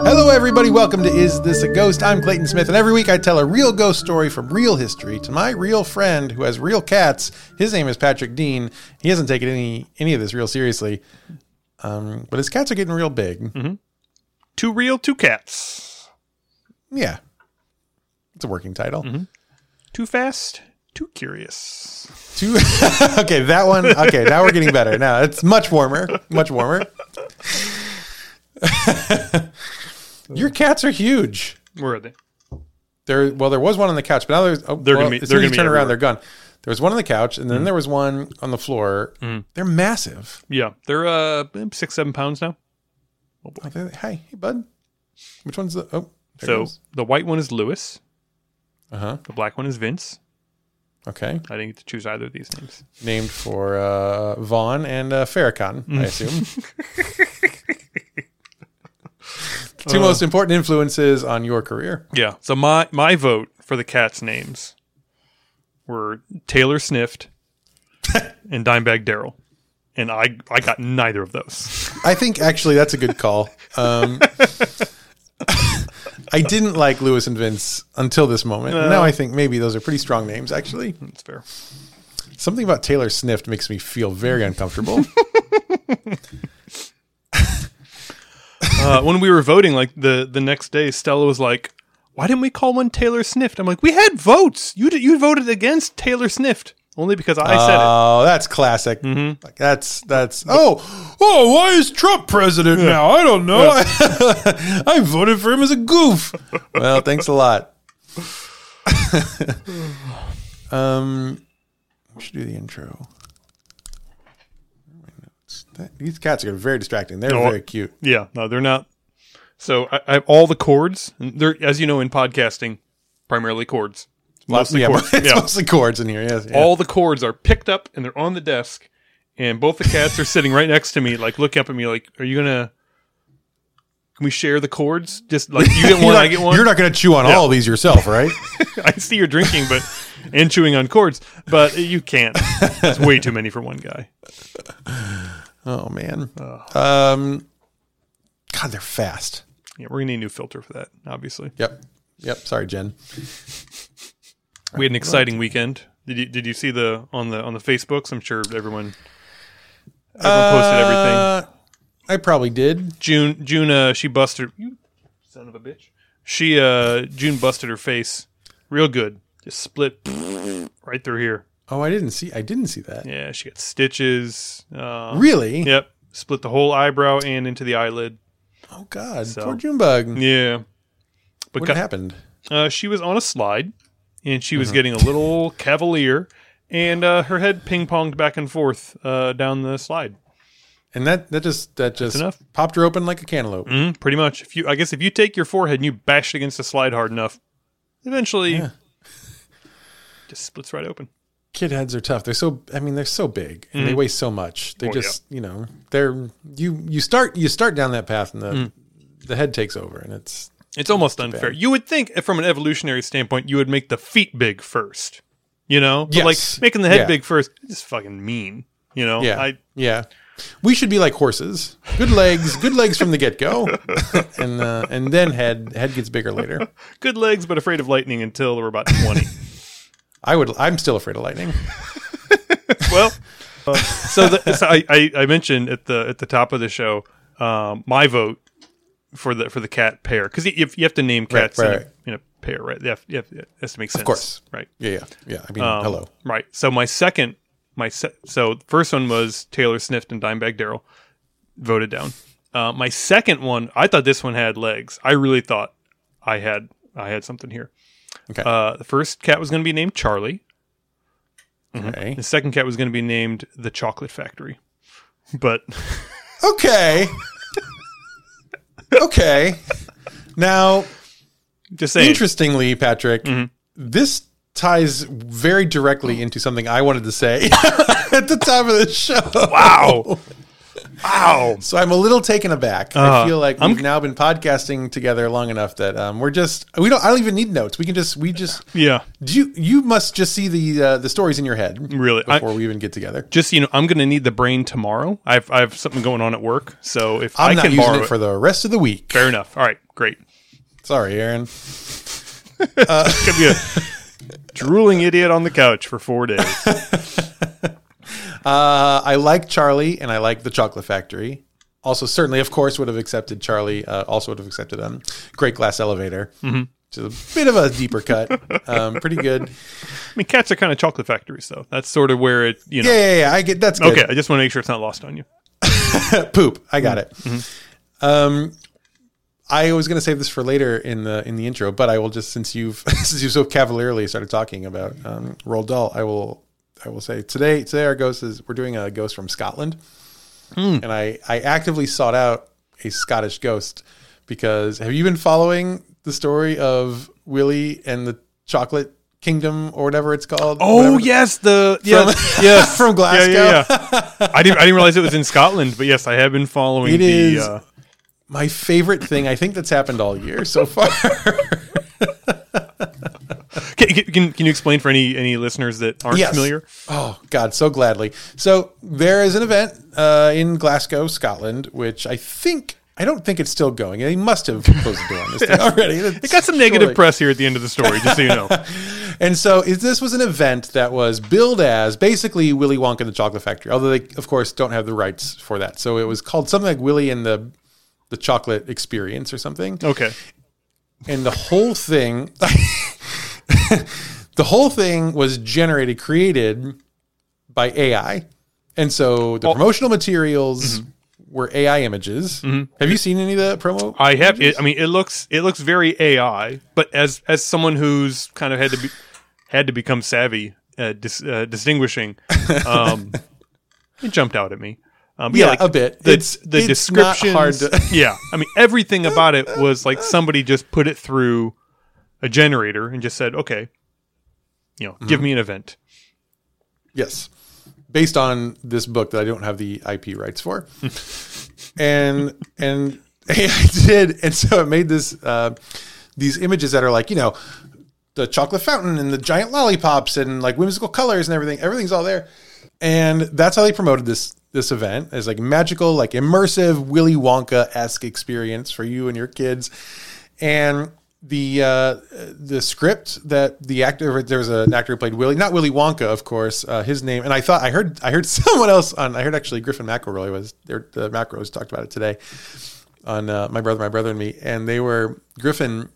Hello, everybody. Welcome to Is This a Ghost? I'm Clayton Smith, and every week I tell a real ghost story from real history to my real friend who has real cats. His name is Patrick Dean. He hasn't taken any of this real seriously, but his cats are getting real big. Mm-hmm. Two real, two cats. Yeah. It's a working title. Mm-hmm. Too fast, too curious. Okay, that one. Okay, now we're getting better. Now it's much warmer. Much warmer. Your cats are huge. Where are they? There was one on the couch, but now there's. Oh, they're gonna be. As soon as you turn everywhere. around, they're gone. There was one on the couch, and then there was one on the floor. They're massive. Yeah, they're 6-7 pounds now. Oh, hey, bud. Which one's the? Oh, so the white one is Lewis. The black one is Vince. Okay. I didn't get to choose either of these names. Named for Vaughn and Farrakhan, I assume. Two most important influences on your career. Yeah. So my vote for the cats' names were Taylor Snift and Dimebag Darrell. And I got neither of those. I think actually that's a good call. I didn't like Lewis and Vince until this moment. Now I think maybe those are pretty strong names, actually. That's fair. Something about Taylor Snift makes me feel very uncomfortable. When we were voting, like the next day, Stella was like, "Why didn't we call one Taylor Snift?" I'm like, "We had votes. You voted against Taylor Snift only because I said it." Oh, that's classic. Mm-hmm. Like that's. Oh, why is Trump president now? I don't know. Yeah. I voted for him as a goof. Well, thanks a lot. We should do the intro. These cats are very distracting. They're very cute. Yeah, no, they're not. So I have all the chords. They're, as you know, in podcasting, primarily chords. Mostly chords. It's mostly chords in here. Yes, yeah. All the chords are picked up and they're on the desk, and both the cats are sitting right next to me, like looking up at me, like, "Are you gonna? Can we share the chords? Just like you get one, I get one." You're not gonna chew on all of these yourself, right? I see you're drinking, and chewing on chords, but you can't. It's way too many for one guy. Oh man. God, they're fast. Yeah, we're gonna need a new filter for that, obviously. Yep. Sorry, Jen. We had an exciting weekend. Did you see on the Facebooks? I'm sure everyone posted everything. I probably did. June, she busted. You son of a bitch. June busted her face, real good. Just split right through here. Oh, I didn't see that. Yeah, she got stitches. Really? Yep. Split the whole eyebrow and into the eyelid. Oh God, poor Junebug. Yeah. But what happened? She was on a slide, and she was getting a little cavalier, and her head ping-ponged back and forth down the slide. And that just enough. Popped her open like a cantaloupe. Pretty much. If you take your forehead and you bash it against the slide hard enough, eventually, just splits right open. Kid heads are tough. They're so big and they weigh so much. They you start down that path and the head takes over, and it's almost unfair. You would think from an evolutionary standpoint, you would make the feet big first, But like making the head big first, it's just fucking mean, Yeah. We should be like horses. Good legs from the get-go. and then head gets bigger later. Good legs, but afraid of lightning until we're about 20. I'm still afraid of lightning. Well, so I mentioned at the top of the show my vote for the cat pair, because you have to name cats in a pair, right? It has to make sense, of course, right? Yeah. I mean, hello, right? So so the first one was Taylor Snift and Dimebag Darrell, voted down. My second one, I thought this one had legs. I really thought I had something here. Okay. The first cat was going to be named Charlie. Okay. The second cat was going to be named The Chocolate Factory. But okay. Now, just saying. Interestingly, Patrick, this ties very directly into something I wanted to say at the top of the show. Wow. Wow. So I'm a little taken aback. I feel like we've now been podcasting together long enough that I don't even need notes. We just yeah. You must just see the stories in your head really before we even get together. Just I'm going to need the brain tomorrow. I have something going on at work, so if I'm I not can using borrow it for the rest of the week. Fair enough. All right, great. Sorry, Aaron. Could be a drooling idiot on the couch for 4 days. I like Charlie, and I like the Chocolate Factory. Also, certainly, of course, would have accepted Charlie. Also would have accepted Great Glass Elevator. Mm-hmm. Which is a bit of a deeper cut. Pretty good. I mean, cats are kind of chocolate factories, though. That's sort of where it, Yeah. I get that's good. Okay, I just want to make sure it's not lost on you. Poop. I got it. Mm-hmm. I was going to save this for later in the intro, but I will just since you've so cavalierly started talking about Roald Dahl, I will say today our ghost we're doing a ghost from Scotland, and I actively sought out a Scottish ghost because have you been following the story of Willie and the Chocolate Kingdom or whatever it's called? Oh yes, from Glasgow. Yeah. I didn't realize it was in Scotland, but yes, I have been following. It is my favorite thing I think that's happened all year so far. Can you explain for any listeners that aren't familiar? Oh God, so gladly. So there is an event in Glasgow, Scotland, which I don't think it's still going. They must have closed the door on this thing already. It got some negative press here at the end of the story, just so you know. And so this was an event that was billed as basically Willy Wonka and the Chocolate Factory, although they, of course, don't have the rights for that. So it was called something like Willy and the Chocolate Experience or something. Okay. And the whole thing... the whole thing was created by AI. And so the promotional materials were AI images. Mm-hmm. Have you seen any of the promo? I have. It looks very AI, but as someone who's kind of had to become savvy at distinguishing, it jumped out at me. A bit. The descriptions. Not hard to yeah. I mean, everything about it was like somebody just put it through a generator and just said, okay, give me an event. Yes. Based on this book that I don't have the IP rights for. and AI did. And so it made these images that are like, the chocolate fountain and the giant lollipops and like whimsical colors and everything. Everything's all there. And that's how they promoted this event as like magical, like immersive Willy Wonka-esque experience for you and your kids. And the script that the actor, there was an actor who played Willy, not Willy Wonka, of course, his name, and I heard someone else I heard actually Griffin McElroy was there. The McElroys talked about it today on My Brother and Me, and Griffin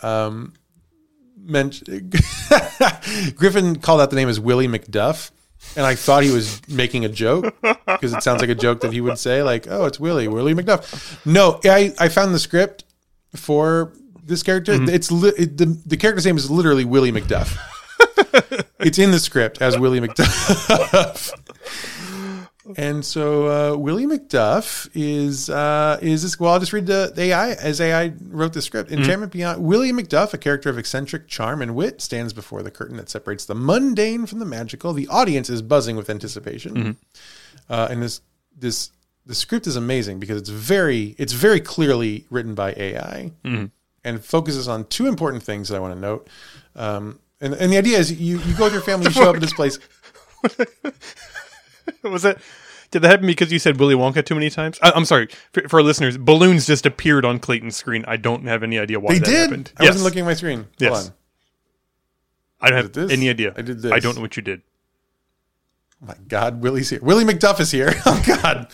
Griffin called out the name as Willie McDuff. And I thought he was making a joke because it sounds like a joke that he would say, like, "Oh, it's Willie McDuff." No, I found the script for this character. Mm-hmm. The character's name is literally Willie McDuff. It's in the script as Willie McDuff. And so Willie McDuff is this. Well, I'll just read the AI as AI wrote the script. Enchantment Beyond. Willie McDuff, a character of eccentric charm and wit, stands before the curtain that separates the mundane from the magical. The audience is buzzing with anticipation. And the script is amazing because it's very clearly written by AI and focuses on two important things that I want to note. And the idea is you go with your family, you show up at this place. Was it? Did that happen because you said Willy Wonka too many times? I'm sorry for our listeners. Balloons just appeared on Clayton's screen. I don't have any idea why that happened. I wasn't looking at my screen. Hold on. I don't have any idea. I did this. I don't know what you did. Oh my God, Willie's here. Willie McDuff is here. Oh God.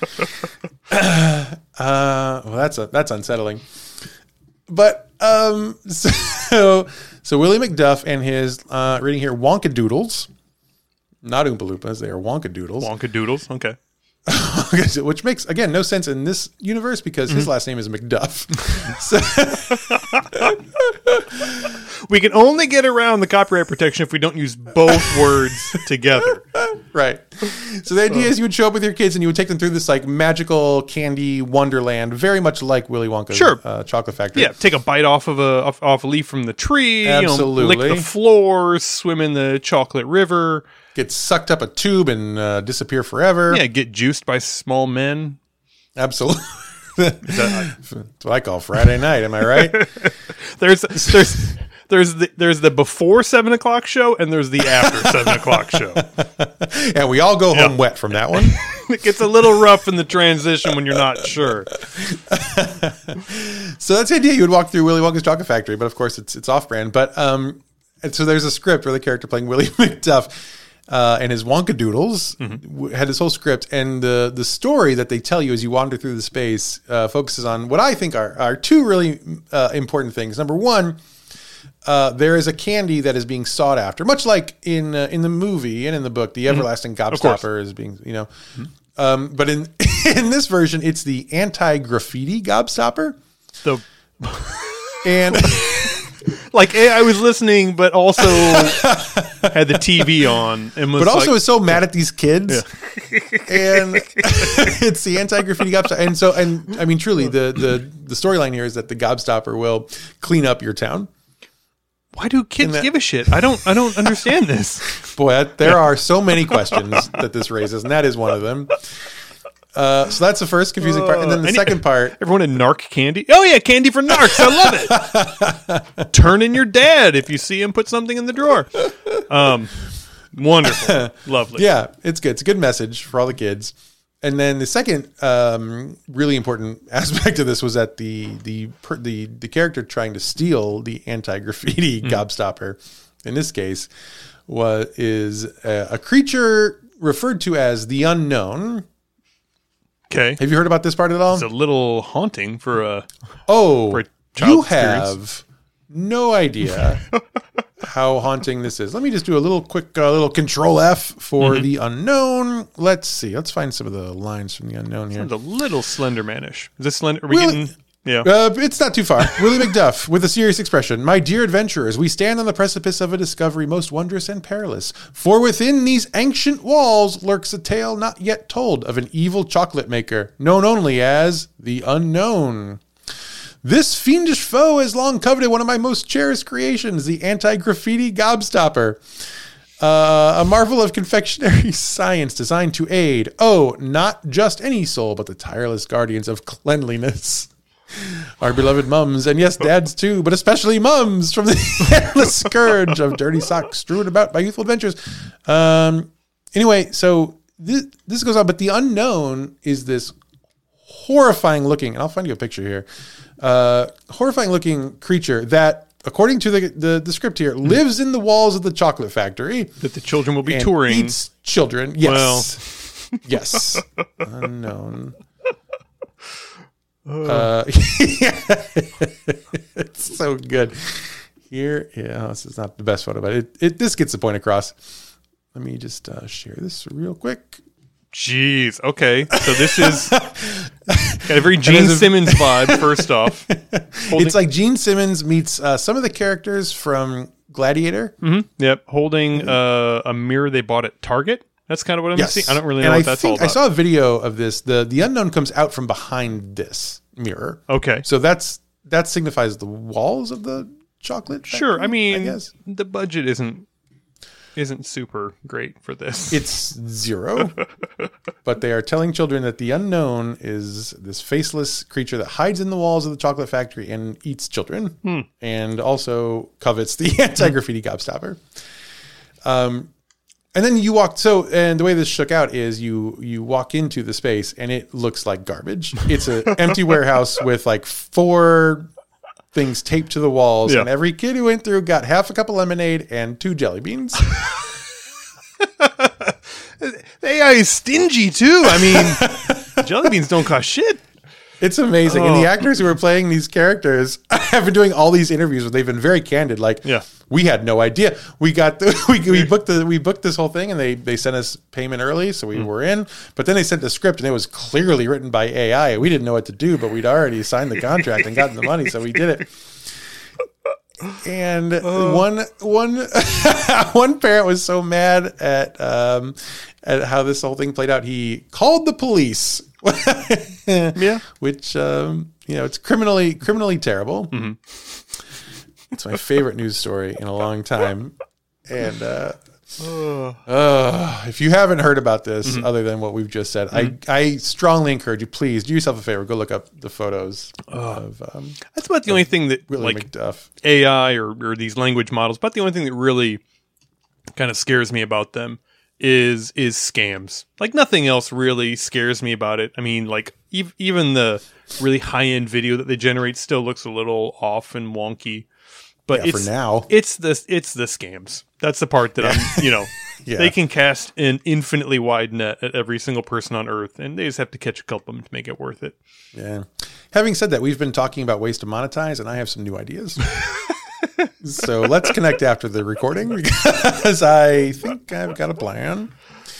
Well, that's unsettling. But so Willie McDuff and his reading here Wonka Doodles. Not Oompa Loompas, they are Wonka Doodles. Wonka Doodles, okay. Which makes, again, no sense in this universe because his last name is McDuff. We can only get around the copyright protection if we don't use both words together. Right. So the idea is you would show up with your kids and you would take them through this like magical candy wonderland, very much like Willy Wonka's Chocolate Factory. Yeah, take a bite off of a leaf from the tree. Absolutely. Lick the floors, swim in the chocolate river. Get sucked up a tube and disappear forever. Yeah, get juiced by small men. Absolutely. That's what I call Friday night. Am I right? There's the before 7 o'clock show and there's the after 7 o'clock show. And we all go home wet from that one. It gets a little rough in the transition when you're not sure. So that's the idea. You would walk through Willy Wonka's Chocolate Factory, but of course it's off-brand. But and so there's a script where the character playing Willie McDuff and his Wonka Doodles had this whole script, and the story that they tell you as you wander through the space focuses on what I think are two really important things. Number one, there is a candy that is being sought after, much like in the movie and in the book, the Everlasting Gobstopper is being, but in this version, it's the anti-graffiti Gobstopper. And like I was listening, but also had the TV on, and was was so mad at these kids. And it's the anti-graffiti Gobstopper, and I mean, truly, the storyline here is that the Gobstopper will clean up your town. Why do kids give a shit? I don't understand this. Boy, there are so many questions that this raises, and that is one of them. So that's the first confusing part. And then the second part. Everyone in Narc candy? Oh, yeah, candy for Narcs. I love it. Turn in your dad if you see him put something in the drawer. Wonderful. Lovely. Yeah, it's good. It's a good message for all the kids. And then the second really important aspect of this was that the character trying to steal the anti-graffiti Gobstopper, in this case, is a creature referred to as the Unknown. Okay. Have you heard about this part at all? It's a little haunting for a you have no idea how haunting this is. Let me just do a little quick little Control F for the Unknown. Let's see. Let's find some of the lines from the Unknown here. Sounds a little Slendermanish. Is this Slender? Are we Willie, getting? Yeah. It's not too far. Willie McDuff with a serious expression. My dear adventurers, we stand on the precipice of a discovery most wondrous and perilous. For within these ancient walls lurks a tale not yet told of an evil chocolate maker, known only as the Unknown. This fiendish foe has long coveted one of my most cherished creations, the anti-graffiti Gobstopper. A marvel of confectionery science designed to aid, not just any soul, but the tireless guardians of cleanliness. Our beloved mums, and yes, dads too, but especially mums, from the endless scourge of dirty socks strewn about by youthful adventures. Anyway, so this goes on, but the Unknown is this horrifying looking, and I'll find you a picture here, horrifying looking creature that, according to the script here, lives in the walls of the chocolate factory. That the children will be touring. Eats children. Yes. Well. Yes. Unknown. It's so good. Here, this is not the best photo, but this gets the point across. Let me just share this real quick. Jeez. Okay. So this is got a very Gene Simmons vibe, first off. It's like Gene Simmons meets some of the characters from Gladiator. Mm-hmm. Yep. Holding a mirror they bought at Target. That's kind of what I'm seeing. I don't really know what that's all about. I saw a video of this. The Unknown comes out from behind this mirror. Okay. So that signifies the walls of the chocolate factory, sure. I mean, the budget isn't super great for this. It's zero. But they are telling children that the Unknown is this faceless creature that hides in the walls of the chocolate factory and eats children, and also covets the anti-graffiti Gobstopper. And then you walk. And the way this shook out is you walk into the space and it looks like garbage. It's an empty warehouse with like 4 things taped to the walls, and every kid who went through got half a cup of lemonade and 2 jelly beans. The AI is stingy too. I mean, jelly beans don't cost shit. It's amazing. And the actors who are playing these characters have been doing all these interviews where they've been very candid. Like, we had no idea. We got we booked this whole thing, and they sent us payment early, so we were in. But then they sent the script, and it was clearly written by AI. We didn't know what to do, but we'd already signed the contract and gotten the money, so we did it. And one parent was so mad at how this whole thing played out, he called the police. Which it's criminally terrible. It's my favorite news story in a long time. And If you haven't heard about this, other than what we've just said, I strongly encourage you, please do yourself a favor. Go look up the photos of. That's about the only thing that Willie like McDuff. AI or these language models. But the only thing that really kind of scares me about them is scams. Like nothing else really scares me about it. I mean, like even the really high end video that they generate still looks a little off and wonky. But for now, it's the scams. That's the part that I'm, they can cast an infinitely wide net at every single person on Earth, and they just have to catch a couple of them to make it worth it. Yeah. Having said that, we've been talking about ways to monetize, and I have some new ideas. So let's connect after the recording because I think I've got a plan.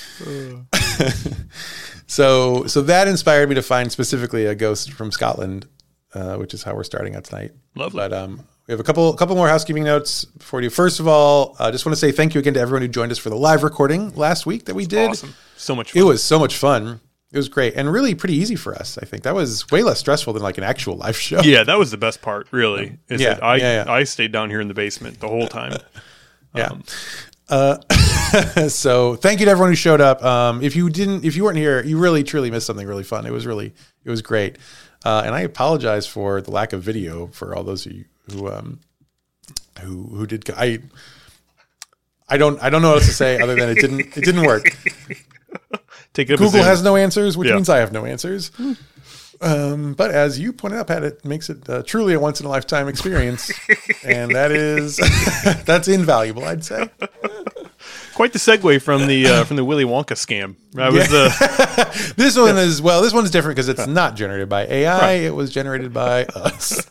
So that inspired me to find specifically a ghost from Scotland, which is how we're starting out tonight. Lovely. But we have a couple more housekeeping notes before we do. First of all, I just want to say thank you again to everyone who joined us for the live recording last week that we did. Awesome. So much fun. It was so much fun. It was great and really pretty easy for us. I think that was way less stressful than like an actual live show. Yeah, that was the best part, really. That Yeah. I stayed down here in the basement the whole time. Yeah. So thank you to everyone who showed up. If you weren't here, you really truly missed something really fun. It was great. And I apologize for the lack of video for all those of you who did. I don't know what else to say other than it didn't work. Google has no answers, which means I have no answers. But as you pointed out, Pat, it makes it truly a once in a lifetime experience, and that's invaluable, I'd say. Quite the segue from the Willy Wonka scam. This one is this one's different because it's not generated by AI. Right. It was generated by us.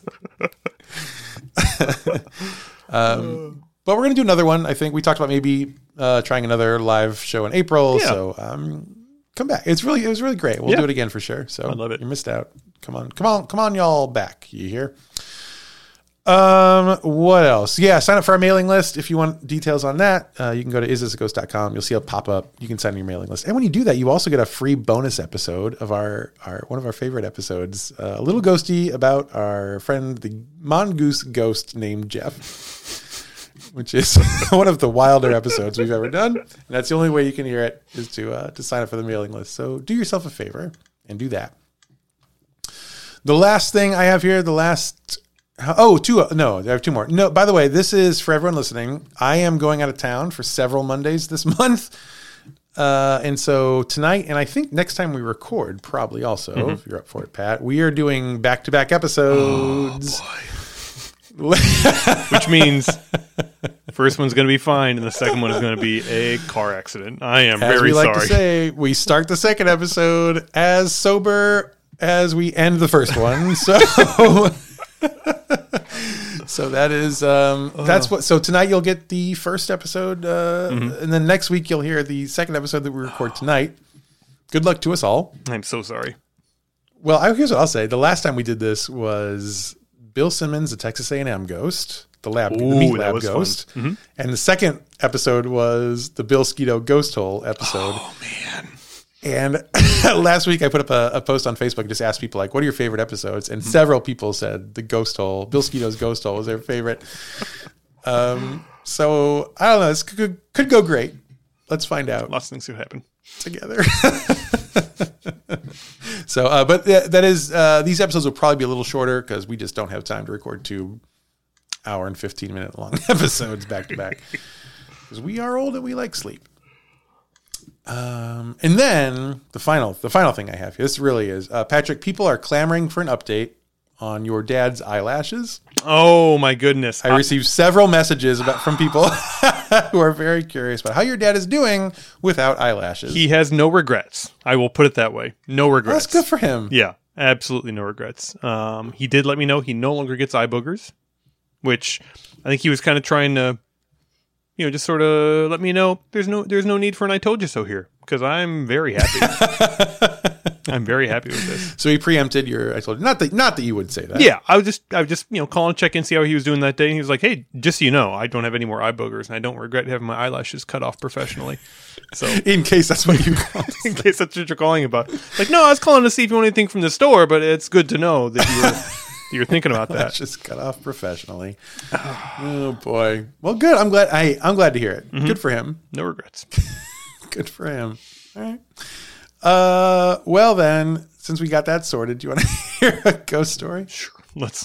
But we're going to do another one. I think we talked about maybe trying another live show in April. Yeah. So come back. It was really great. We'll do it again for sure. So I love it. You missed out. Come on, y'all back. You hear? What else? Yeah, sign up for our mailing list. If you want details on that, you can go to isthisaghost.com. You'll see a pop-up. You can sign your mailing list. And when you do that, you also get a free bonus episode of our one of our favorite episodes, a little ghosty about our friend, the mongoose ghost named Jeff, which is one of the wilder episodes we've ever done. And that's the only way you can hear it is to sign up for the mailing list. So do yourself a favor and do that. The last thing I have here, I have two more. No, by the way, this is for everyone listening. I am going out of town for several Mondays this month. And so tonight, and I think next time we record, probably also, if you're up for it, Pat, we are doing back-to-back episodes. Oh, boy. Which means first one's going to be fine, and the second one is going to be a car accident. I am very sorry. As we like to say, we start the second episode as sober as we end the first one. So that is that's what. So tonight you'll get the first episode, and then next week you'll hear the second episode that we record tonight. Good luck to us all. I'm so sorry. Well, here's what I'll say. The last time we did this was Bill Simmons, the Texas A&M ghost, the meat lab ghost, and the second episode was the Bill Skeeto ghost hole episode. Oh man. And last week I put up a post on Facebook, just asked people like, what are your favorite episodes? And several people said the ghost hole, Bill Skeeto's ghost hole was their favorite. So I don't know. This could go great. Let's find out. Lots of things could happen together. So, but that is, these episodes will probably be a little shorter because we just don't have time to record 2 hour and 15-minute long episodes back to back because we are old and we like sleep. And then the final thing I have here, this really is, Patrick, people are clamoring for an update on your dad's eyelashes. Oh my goodness. I received several messages from people who are very curious about how your dad is doing without eyelashes. He has no regrets. I will put it that way. No regrets. That's good for him. Yeah, absolutely no regrets. He did let me know he no longer gets eye boogers, which I think he was kind of trying to, just sort of let me know there's no need for an I told you so here, because I'm very happy. I'm very happy with this. So he preempted your I told you. Not that you would say that. Yeah, I was just calling, check in, see how he was doing that day. And he was like, "Hey, just so you know, I don't have any more eye boogers, and I don't regret having my eyelashes cut off professionally." So in case that's what you called. In case that's what you're calling about. Like, no, I was calling to see if you want anything from the store, but it's good to know that You're thinking about That's that. just cut off professionally. Oh boy. Well, good. I'm glad. I'm glad to hear it. Good for him. No regrets. Good for him. All right. Well then, since we got that sorted, do you want to hear a ghost story? Sure. Let's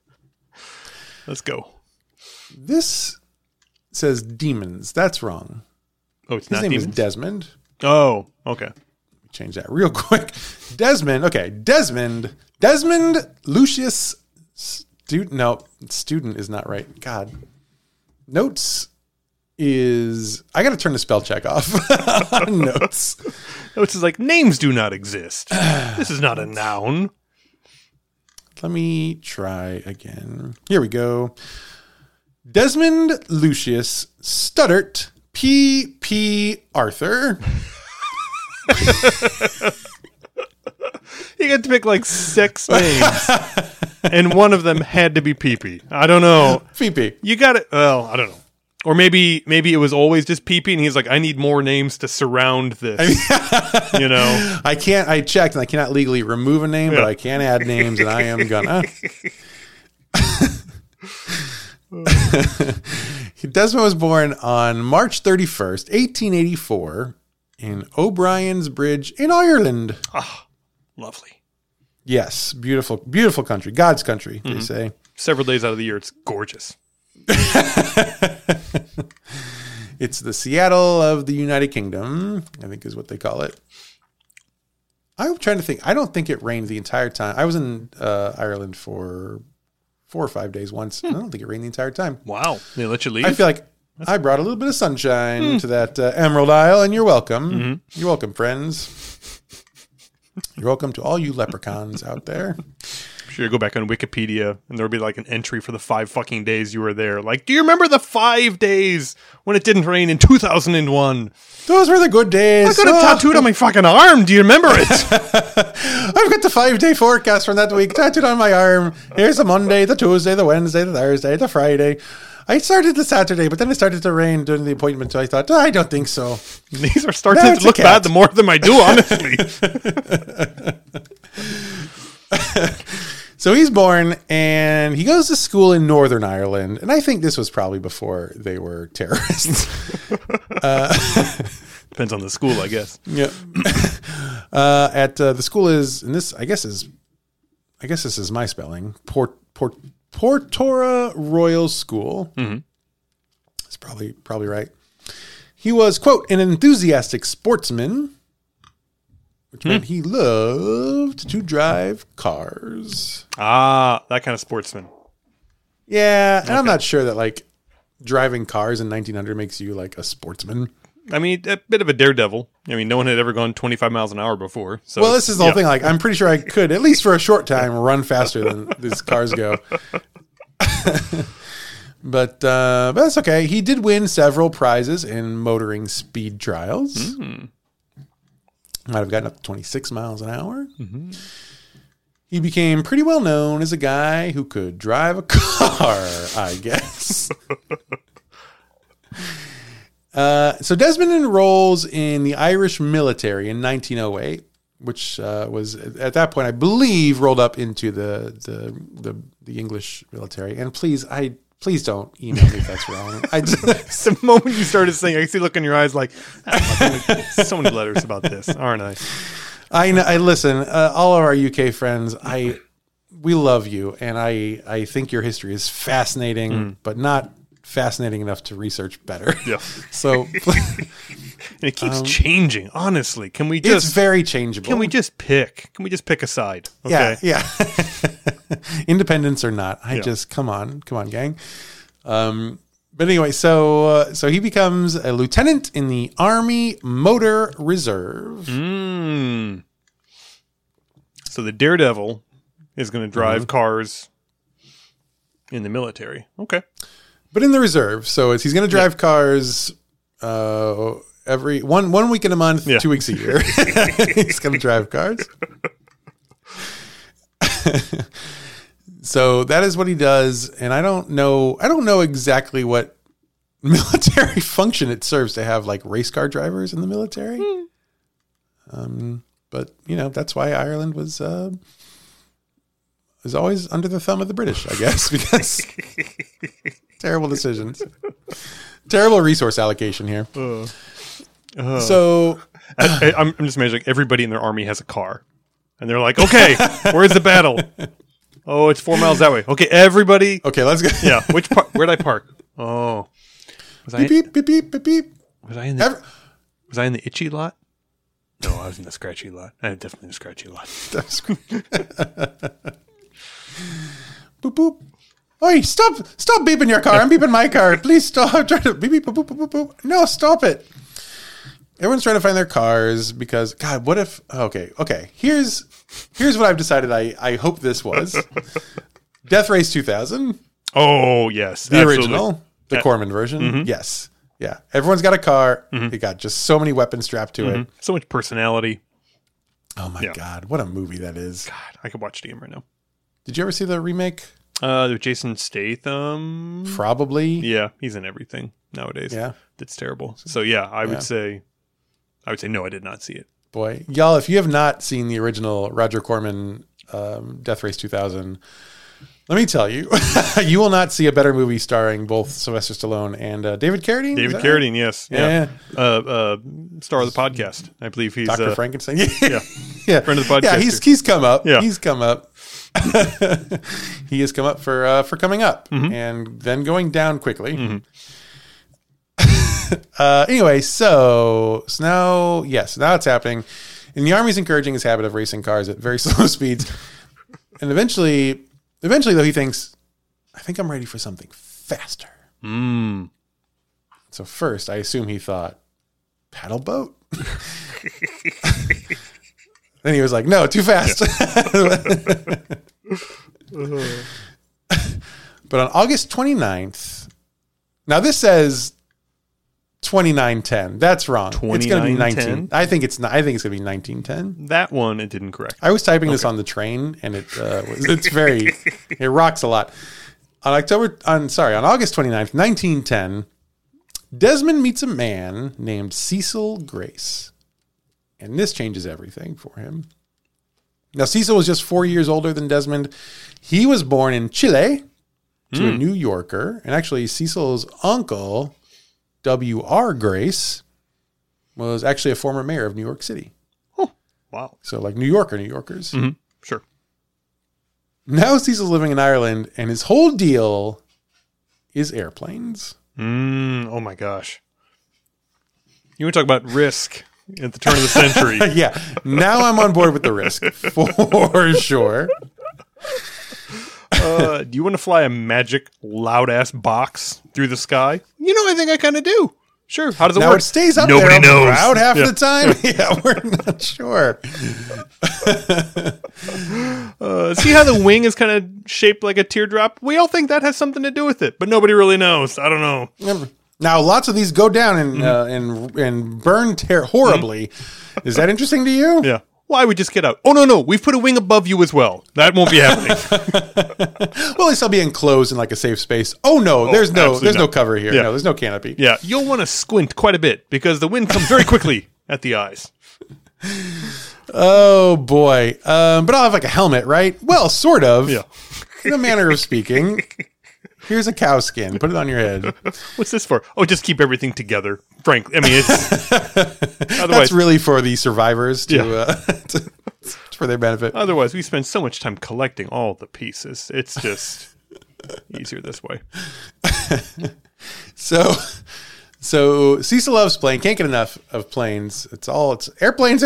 go. This says demons. That's wrong. Oh, it's His not name demons? is Desmond. Oh, okay. Change that real quick. Desmond. Okay. Desmond Lucius student. No, student is not right. God. Notes is, I got to turn the spell check off on notes. Notes is like, names do not exist. This is not a noun. Let me try again. Here we go. Desmond Lucius Studdert P. Arthur. You got to pick like 6 names, and one of them had to be Pee-Pee. I don't know. Pee. You got it. Well, I don't know. Or maybe it was always just Pee-Pee, and he's like, I need more names to surround this. You know? I checked, and I cannot legally remove a name, but I can add names, and I am gonna. Desmond was born on March 31st, 1884, in O'Brien's Bridge in Ireland. Ah, lovely. Yes, beautiful, beautiful country. God's country, they say. Several days out of the year, it's gorgeous. It's the Seattle of the United Kingdom, I think is what they call it. I'm trying to think. I don't think it rained the entire time. I was in Ireland for 4 or 5 days once. I don't think it rained the entire time. Wow. They let you leave? I feel like I brought a little bit of sunshine to that Emerald Isle, and you're welcome. You're welcome, friends. You're welcome to all you leprechauns out there. Sure, go back on Wikipedia, and there'll be like an entry for the 5 fucking days you were there. Like, do you remember the 5 days when it didn't rain in 2001? Those were the good days. I got it tattooed on my fucking arm. Do you remember it? I've got the 5-day forecast from that week tattooed on my arm. Here's the Monday, the Tuesday, the Wednesday, the Thursday, the Friday. I started the Saturday, but then it started to rain during the appointment, so I thought, I don't think so. These are starting to look bad the more of them I do, honestly. So he's born, and he goes to school in Northern Ireland, and I think this was probably before they were terrorists. Depends on the school, I guess. Yeah. At the school is, and this I guess this is my spelling. Portora Royal School. Mm-hmm. That's probably right. He was, quote, an enthusiastic sportsman, which meant he loved to drive cars. Ah, that kind of sportsman. Yeah, and I'm not sure that like driving cars in 1900 makes you like a sportsman. I mean, a bit of a daredevil. I mean, no one had ever gone 25 miles an hour before. So well, this is the whole thing. Like, I'm pretty sure I could, at least for a short time, run faster than these cars go. But that's okay. He did win several prizes in motoring speed trials. Mm. Might have gotten up to 26 miles an hour. Mm-hmm. He became pretty well known as a guy who could drive a car, I guess. So Desmond enrolls in the Irish military in 1908, which was at that point, I believe, rolled up into the English military. And please don't email me if that's wrong. The moment you started saying, I can see the look in your eyes like, so many letters about this, aren't I? I listen. All of our UK friends, we love you, and I think your history is fascinating, but not fascinating enough to research better. Yeah. So and it keeps changing. Honestly, can we just? It's very changeable. Can we just pick? Can we just pick a side? Okay? Yeah. Independence or not, come on, gang. But anyway, so he becomes a lieutenant in the Army Motor Reserve. So the daredevil is going to drive cars in the military. Okay. But in the reserve. So he's going to drive cars every one week in a month, 2 weeks a year. He's going to drive cars. So that is what he does, and I don't know exactly what military function it serves to have like race car drivers in the military. But that's why Ireland was is always under the thumb of the British, I guess, because terrible decisions. Terrible resource allocation here. So I'm just imagining everybody in their army has a car. And they're like, okay, where's the battle? Oh, it's 4 miles that way. Okay, everybody. Okay, let's go. Yeah, where'd I park? Oh. Beep, beep, beep, beep, beep, beep. Was I in the itchy lot? No, I was in the scratchy lot. I was definitely in the scratchy lot. Boop, boop. Oi, stop beeping your car. I'm beeping my car. Please stop. I'm trying to beep, beep, boop, boop, boop, boop. No, stop it. Everyone's trying to find their cars because, God, what if... Okay. Here's what I've decided I hope this was. Death Race 2000. Oh, yes. The original. The Corman version. Mm-hmm. Yes. Yeah. Everyone's got a car. Mm-hmm. They got just so many weapons strapped to it. So much personality. Oh, my God. What a movie that is. God, I could watch it again right now. Did you ever see the remake? Jason Statham. Probably. Yeah, he's in everything nowadays. Yeah. That's terrible. So, yeah, I would say no, I did not see it. Boy, y'all, if you have not seen the original Roger Corman Death Race 2000, let me tell you, you will not see a better movie starring both Sylvester Stallone and David Carradine. David Carradine, right? Yes. Yeah. Star of the podcast. I believe he's... Dr. Frankenstein. Yeah. Friend of the podcast. Yeah, he's come up. Yeah. He's come up. He has come up for coming up and then going down quickly. Mm-hmm. Anyway, so now it's happening. And the Army's encouraging his habit of racing cars at very slow speeds. And eventually, though, he thinks, I think I'm ready for something faster. So first, I assume he thought, paddle boat? Then he was like, no, too fast. But on August 29th, now this says 2910. That's wrong. It's going to be 19. I think it's going to be 1910. That one, it didn't correct. I was typing this on the train, and it rocks a lot. On August 29th, 1910, Desmond meets a man named Cecil Grace. And this changes everything for him. Now, Cecil was just 4 years older than Desmond. He was born in Chile to a New Yorker. And actually, Cecil's uncle, W.R. Grace, was actually a former mayor of New York City. Oh, wow. So like New Yorkers. Mm-hmm. Sure. Now Cecil's living in Ireland, and his whole deal is airplanes. Oh, my gosh. You want to talk about risk at the turn of the century. Yeah. Now I'm on board with the risk, for sure. Do you want to fly a magic loud-ass box through the sky? I think I kind of do. Sure. How does it work? It stays up Nobody there knows. Crowd half the time. Yeah, we're not sure. See how the wing is kind of shaped like a teardrop? We all think that has something to do with it, but nobody really knows. I don't know. Now, lots of these go down and burn horribly. Is that interesting to you? Yeah. Why would just get out? Oh, no. We've put a wing above you as well. That won't be happening. Well, at least I'll be enclosed in like a safe space. Oh, no. There's no cover here. Yeah. No, there's no canopy. Yeah. You'll want to squint quite a bit because the wind comes very quickly at the eyes. Oh, boy. But I'll have like a helmet, right? Well, sort of. Yeah. In a manner of speaking. Here's a cow skin. Put it on your head. What's this for? Oh, just keep everything together. Frankly, I mean, it's that's really for the survivors for their benefit. Otherwise, we spend so much time collecting all the pieces. It's just easier this way. So Cecil loves plane. Can't get enough of planes. It's airplanes.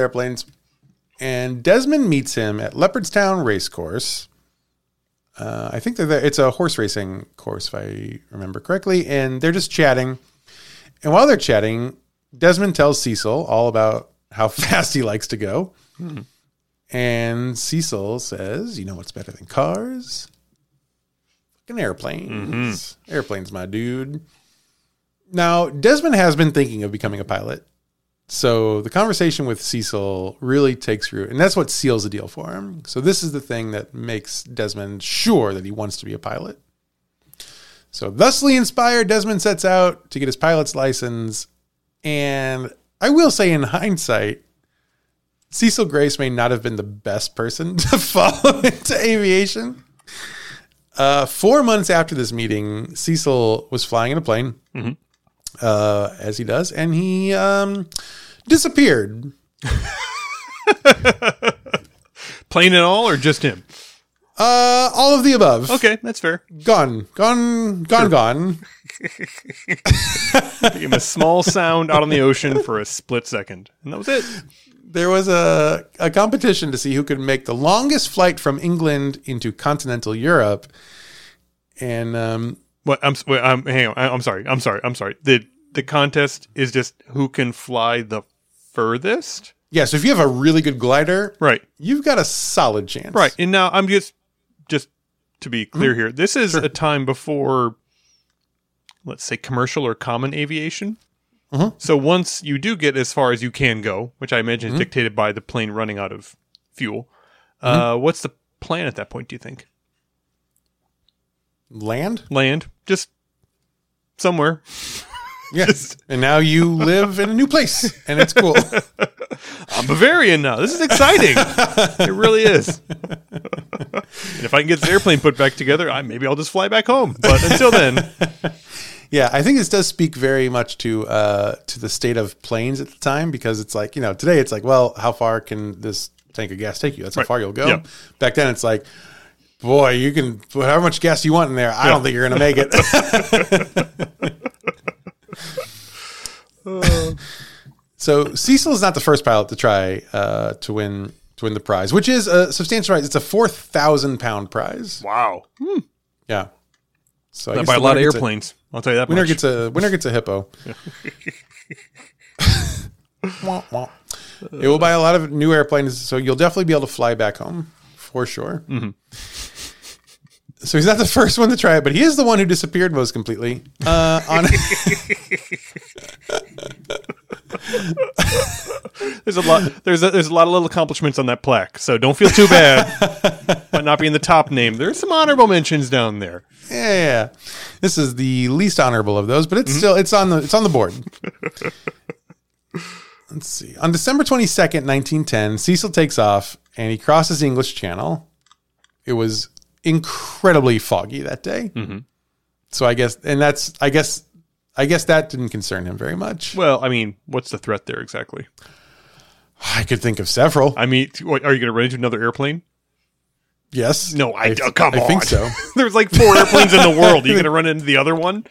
And Desmond meets him at Leopardstown Racecourse. I think it's a horse racing course, if I remember correctly. And they're just chatting. And while they're chatting, Desmond tells Cecil all about how fast he likes to go. And Cecil says, you know what's better than cars? Fucking airplanes. Airplanes, my dude. Now, Desmond has been thinking of becoming a pilot. So the conversation with Cecil really takes root. And that's what seals the deal for him. So this is the thing that makes Desmond sure that he wants to be a pilot. So thusly inspired, Desmond sets out to get his pilot's license. And I will say in hindsight, Cecil Grace may not have been the best person to follow into aviation. 4 months after this meeting, Cecil was flying in a plane, as he does, and he disappeared. Plane and all, or just him? All of the above. Okay, that's fair. Gone. Became a small sound out on the ocean for a split second, and that was it. There was a competition to see who could make the longest flight from England into continental Europe, and hang on. I'm sorry. The contest is just who can fly the furthest. Yeah, so if you have a really good glider, right, you've got a solid chance. Right, and now I'm just to be clear here, this is a time before, let's say, commercial or common aviation. So once you do get as far as you can go, which I imagine is dictated by the plane running out of fuel, what's the plan at that point, do you think? Land, just somewhere. Yes, and now you live in a new place, and it's cool. I'm Bavarian now. This is exciting. It really is. And if I can get this airplane put back together, maybe I'll just fly back home. But until then... Yeah, I think this does speak very much to the state of planes at the time, because it's like, today it's like, well, how far can this tank of gas take you? That's how far you'll go. Yeah. Back then it's like, boy, you can put however much gas you want in there. I don't think you're going to make it. So Cecil is not the first pilot to try to win the prize, which is a substantial prize. It's a 4,000-pound prize. Wow. Yeah. So I buy a lot of airplanes. I'll tell you that winner much. Winner gets a hippo. It will buy a lot of new airplanes, so you'll definitely be able to fly back home for sure. So he's not the first one to try it, but he is the one who disappeared most completely. There's a lot of little accomplishments on that plaque, so don't feel too bad by not being the top name. There's some honorable mentions down there. Yeah. This is the least honorable of those, but it's still it's on the board. Let's see. On December 22nd, 1910, Cecil takes off and he crosses the English Channel. It was incredibly foggy that day. So I guess that didn't concern him very much. Well, I mean, what's the threat there exactly? I could think of several. I mean, are you going to run into another airplane? Yes. No, come on. I think so. There's like 4 airplanes in the world. Are you going to run into the other one?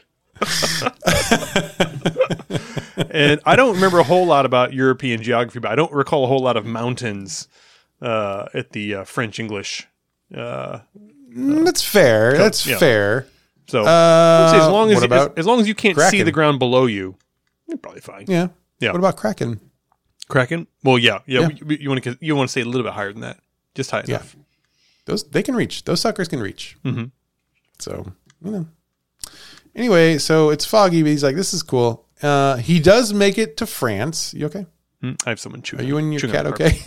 And I don't remember a whole lot about European geography, but I don't recall a whole lot of mountains at the French-English. That's fair. That's fair. So as long as you can't Kraken? see the ground below you, you're probably fine. Yeah. Yeah. What about Kraken? Kraken? Well, yeah. You want to stay a little bit higher than that, just high enough. They can reach. Those suckers can reach. So Anyway, so it's foggy, but he's like, "This is cool." He does make it to France. You okay? I have someone chewing. Are you and your cat okay?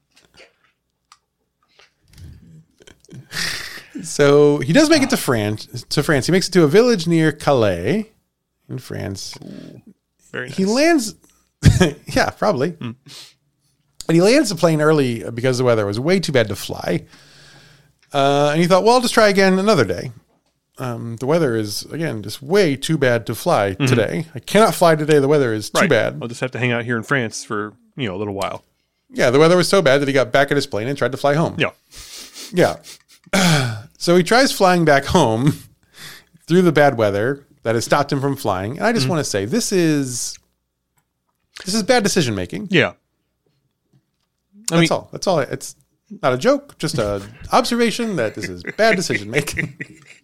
So he does make it to France. He makes it to a village near Calais in France. Ooh, very nice. He lands. Yeah, probably. And he lands the plane early because the weather was way too bad to fly. And he thought, well, I'll just try again another day. The weather is, again, just way too bad to fly today. I cannot fly today. The weather is too bad. I'll just have to hang out here in France for, a little while. Yeah, the weather was so bad that he got back in his plane and tried to fly home. Yeah. Yeah. So he tries flying back home through the bad weather that has stopped him from flying. And I just want to say, this is bad decision making. Yeah. That's all. That's all. It's not a joke, just an observation that this is bad decision making.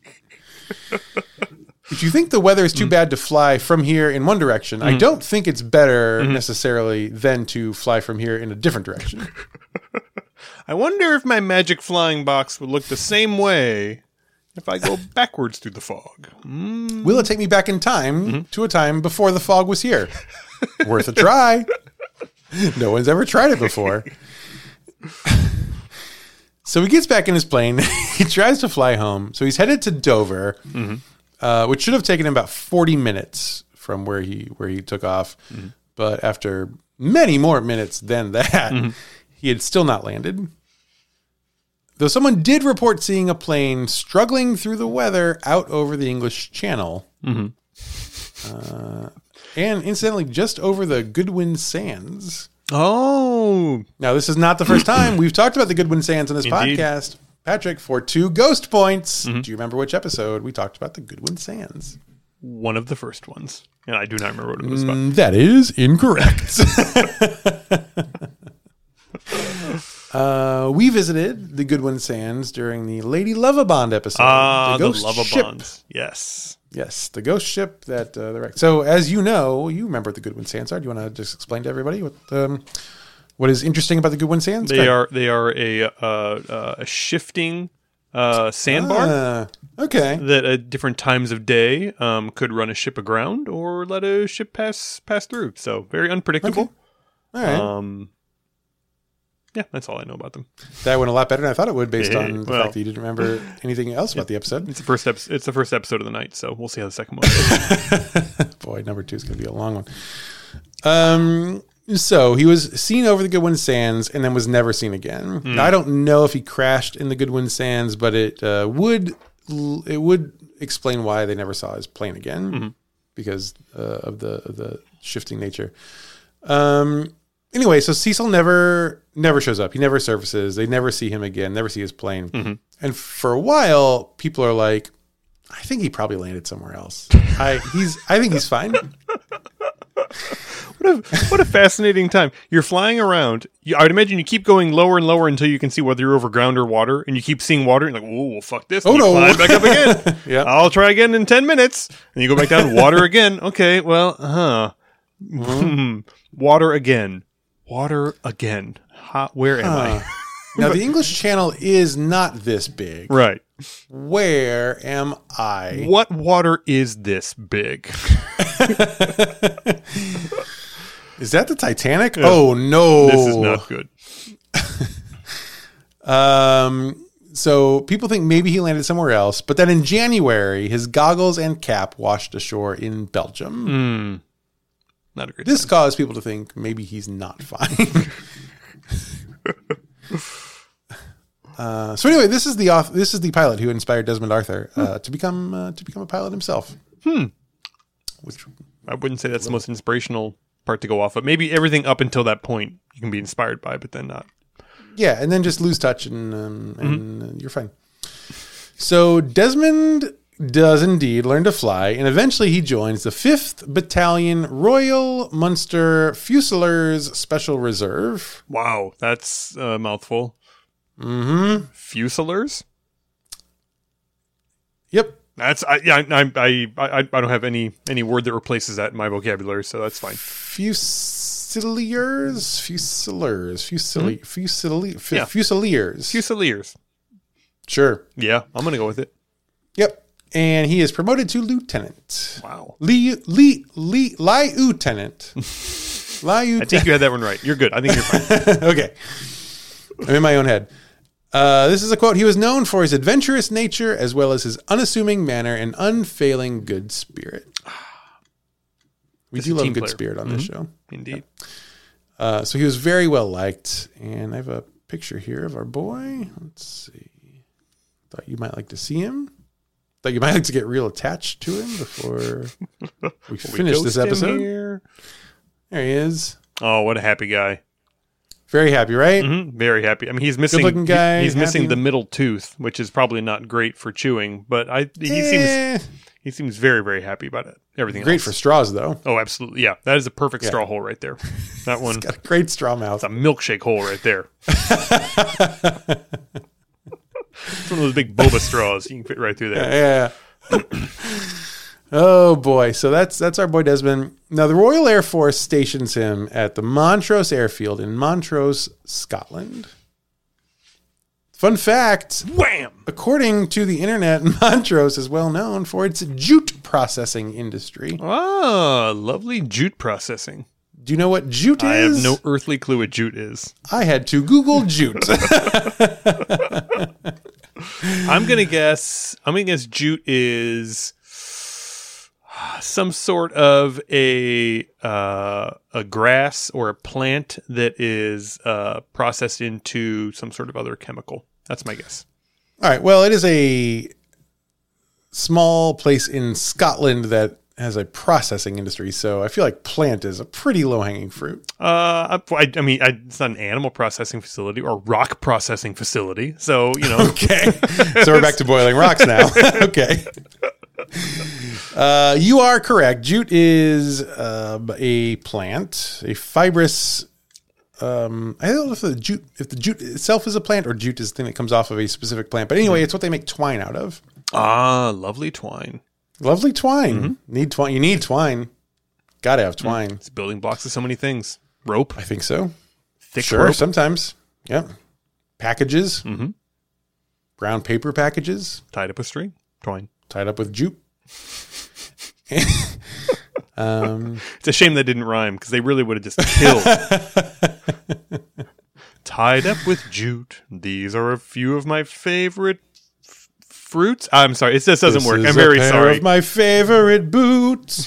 If you think the weather is too bad to fly from here in one direction, I don't think it's better necessarily than to fly from here in a different direction. I wonder if my magic flying box would look the same way if I go backwards through the fog. Will it take me back in time to a time before the fog was here? Worth a try. No one's ever tried it before. So he gets back in his plane. He tries to fly home. So he's headed to Dover, which should have taken him about 40 minutes from where he took off. But after many more minutes than that, he had still not landed. Though someone did report seeing a plane struggling through the weather out over the English Channel. And incidentally, just over the Goodwin Sands. Oh. Now, this is not the first time we've talked about the Goodwin Sands on this Indeed. podcast. Patrick, for 2 ghost points. Do you remember which episode we talked about the Goodwin Sands? One of the first ones. And I do not remember what it was about. That is incorrect. We visited the Goodwin Sands during the Lady Lovabond episode. The ghost ship. Lovabond. Yes. Yes, the ghost ship that the wrecked. So, as you know, you remember what the Goodwin Sands are. Do you want to just explain to everybody what is interesting about the Goodwin Sands? They are a shifting sandbar. Okay. That at different times of day could run a ship aground or let a ship pass through. So very unpredictable. Okay. All right. Yeah, that's all I know about them. That went a lot better than I thought it would, based on the fact that you didn't remember anything else about the episode. It's the first episode of the night, so we'll see how the second one goes. Boy, number 2 is going to be a long one. So he was seen over the Goodwin Sands and then was never seen again. Now, I don't know if he crashed in the Goodwin Sands, but it would explain why they never saw his plane again because of the shifting nature. Anyway, so Cecil never shows up. He never surfaces. They never see him again. Never see his plane. And for a while, people are like, "I think he probably landed somewhere else. I think he's fine." What a fascinating time. You're flying around. I would imagine you keep going lower and lower until you can see whether you're over ground or water, and you keep seeing water, and you're like, "Oh, well, fuck this." Oh, no. Fly back up again. Yeah. I'll try again in 10 minutes. And you go back down, water again. Okay, well, water again. Water again. Where am I? Now, the English Channel is not this big. Right. Where am I? What water is this big? Is that the Titanic? Yeah. Oh, no. This is not good. So people think maybe he landed somewhere else, but then in January, his goggles and cap washed ashore in Belgium. Not a great This time. caused people to think maybe he's not fine. So anyway, this is the pilot who inspired Desmond Arthur to become a pilot himself. Which I wouldn't say that's the most inspirational part to go off of. Maybe everything up until that point you can be inspired by, but then not. Yeah, and then just lose touch and you're fine. So Desmond does indeed learn to fly, and eventually he joins the 5th Battalion Royal Munster Fusiliers Special Reserve. Wow, that's a mouthful. Fusiliers? Yep. That's I don't have any word that replaces that in my vocabulary, so that's fine. Fusiliers. Sure. Yeah, I'm gonna go with it. Yep. And he is promoted to lieutenant. Wow. Lieutenant. I think you had that one right. You're good. I think you're fine. Okay. I'm in my own head. This is a quote. He was known for his adventurous nature as well as his unassuming manner and unfailing good spirit. We do love good spirit on this show. Indeed. So he was very well liked. And I have a picture here of our boy. Let's see. Thought you might like to see him. Thought you might like to get real attached to him before we finish this episode. Here. There he is. Oh, what a happy guy. Very happy, right? Very happy. I mean, he's missing. Good-looking guy. He's missing the middle tooth, which is probably not great for chewing. But he seems very, very happy about it. Everything great else. For straws, though. Oh, absolutely. Yeah, that is a perfect straw hole right there. That one. It's got a great straw mouth. It's a milkshake hole right there. It's one of those big boba straws. You can fit right through there. Yeah. Oh boy, so that's our boy Desmond. Now the Royal Air Force stations him at the Montrose Airfield in Montrose, Scotland. Fun fact, wham! According to the internet, Montrose is well known for its jute processing industry. Ah, lovely jute processing. Do you know what jute is? I have no earthly clue what jute is. I had to Google jute. I'm gonna guess jute is some sort of a grass or a plant that is processed into some sort of other chemical. That's my guess. All right. Well, it is a small place in Scotland that has a processing industry, so I feel like plant is a pretty low-hanging fruit. I mean, it's not an animal processing facility or rock processing facility, so, Okay. So we're back to boiling rocks now. Okay. You are correct. Jute is a plant, a fibrous... I don't know if the jute itself is a plant or jute is the thing that comes off of a specific plant. But anyway, it's what they make twine out of. Ah, lovely twine. Lovely twine. Mm-hmm. Need twine. You need twine. Gotta have twine. It's building blocks of so many things. Rope. I think so. Thick sure, rope. Sometimes. Yep. Packages. Mm-hmm. Brown paper packages. Tied up with string. Twine. Tied up with jute. It's a shame that didn't rhyme because they really would have just killed. Tied up with jute. These are a few of my favorite fruits. I'm sorry. This doesn't work. I'm very sorry. Of my favorite boots.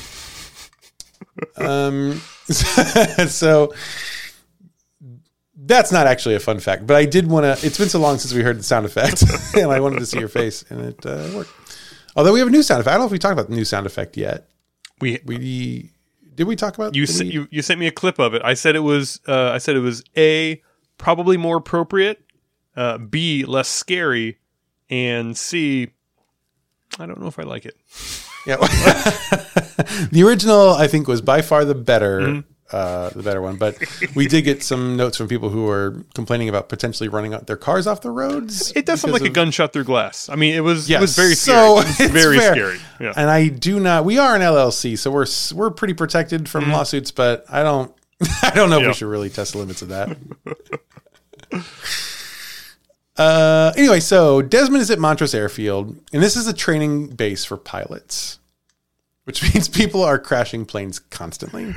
So that's not actually a fun fact, but I did want to. It's been so long since we heard the sound effect, and I wanted to see your face, and it worked. Although we have a new sound effect. I don't know if we talked about the new sound effect yet. Did we talk about you sent me a clip of it. I said it was A, probably more appropriate, B, less scary, and C, I don't know if I like it. Yeah. The original I think was by far the better one, but we did get some notes from people who were complaining about potentially running their cars off the roads. It does sound like a gunshot through glass. I mean, it was very scary. So it's very scary. Yeah. And we are an LLC, so we're pretty protected from lawsuits, but I don't know if we should really test the limits of that. Anyway, so Desmond is at Montrose Airfield, and this is a training base for pilots, which means people are crashing planes constantly.